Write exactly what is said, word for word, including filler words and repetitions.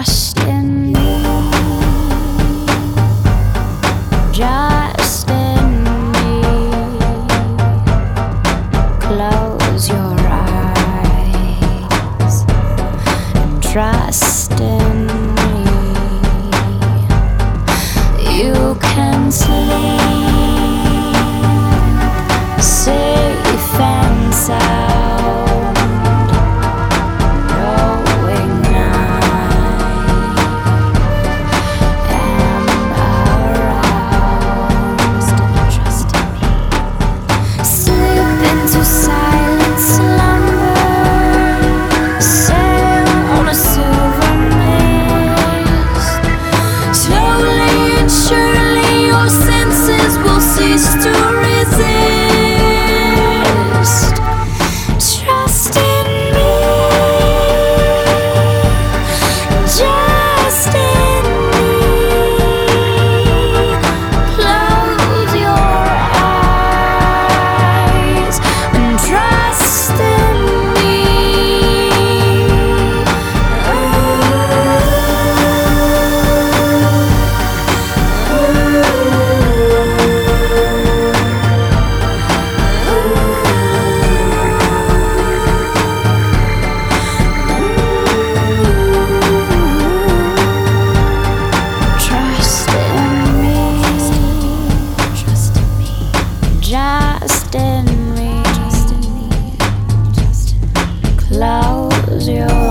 Trust in me, just in me. Close your eyes and trust in me. You can sleep safe and sound, knowing I am around. Trust in me. Slip into silent slumber, sail on a silver mist. Slowly and surely your senses will cease to resist. Trust in me, just in me. Close your eyes and trust in me. Trust in me, trust in me, just in me, just in me, just in me. Close your